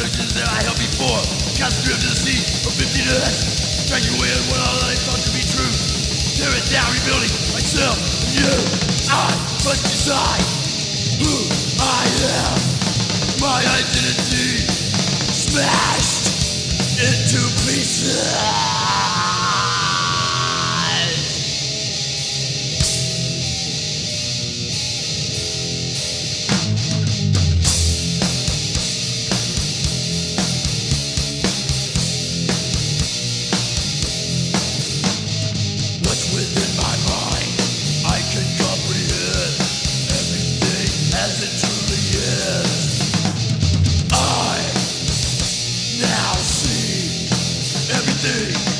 illusions that I held before. Cast drift to the sea of emptiness. Drag you away on what all I thought to be true. Tear it down, rebuilding myself and you. I must decide who I am. My identity smashed into pieces. Within my mind, I can comprehend everything as it truly is. I now see everything